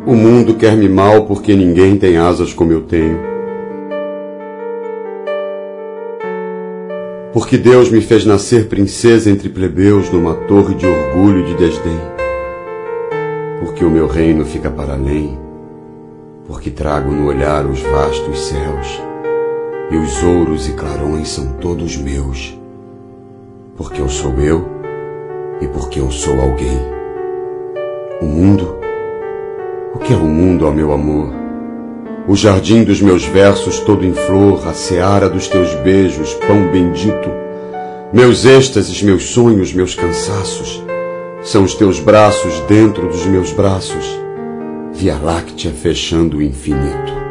O mundo quer-me mal porque ninguém tem asas como eu tenho. Porque Deus me fez nascer princesa entre plebeus numa torre de orgulho e de desdém. Porque o meu reino fica para além. Porque trago no olhar os vastos céus. E os ouros e clarões são todos meus. Porque eu sou eu e porque eu sou alguém. O mundo? O que é o mundo, ó meu amor? O jardim dos meus versos todo em flor, a seara dos teus beijos, pão bendito. Meus êxtases, meus sonhos, meus cansaços, são os teus braços dentro dos meus braços, Via Láctea fechando o infinito.